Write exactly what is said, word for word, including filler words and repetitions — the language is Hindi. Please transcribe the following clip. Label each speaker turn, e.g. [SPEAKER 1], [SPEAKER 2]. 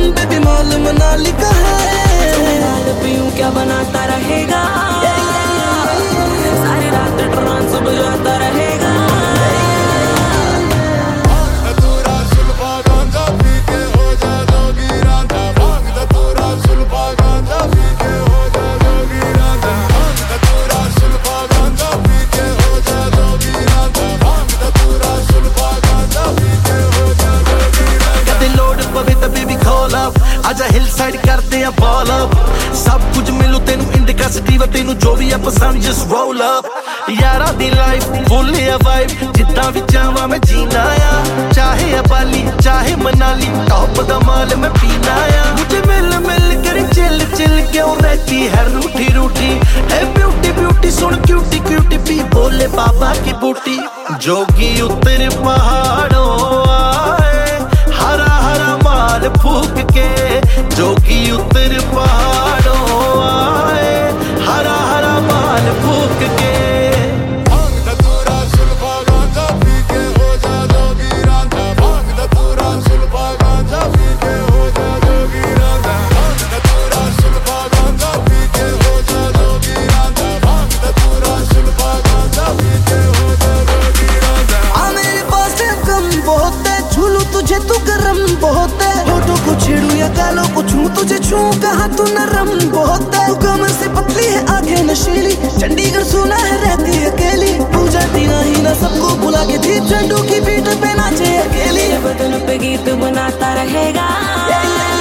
[SPEAKER 1] बेबी मॉल मनाली का है।
[SPEAKER 2] लाल पीऊं क्या बनाता रहेगा, सारी रात ट्रांस बजाता रहेगा।
[SPEAKER 1] आजा हिल साइड करते हैं बॉल अप, सब कुछ मिलू तेनू इंडिका सिटी व तेनू जो भी है पसंद जस्ट रोल अप। यारा दी लाइफ फुल है वाइब, जिद्दां भी चाहवां मैं जीना आ, चाहे है बाली चाहे मनाली टॉप दा माल मैं पीना आ। मुझे मिल मिल कर चिल चिल क्यों रहती है रूठी रूठी, ए ब्यूटी ब्यूटी सुन क्यूटी क्यूटी पी बोले बाबा की बूटी। जोगी उतर पहाड़ों आए हरा हरा माल फूक के, जोगी उतर पहाड़ों आए हरा हरा माल फूक के। तुझे तू गरम बहुत है, होठों को छेड़ू या गालों को छू, तुझे छू कहाँ तू नरम बहुत है। तू कमर से पतली है आंखें नशीली, चंडीगढ़ सुना है रहती अकेली, पूजा टीना ही ना सबको बुला के थी चंडू की पीठ पे नाचे अकेली।
[SPEAKER 2] बदन पे गीत बनाता रहेगा।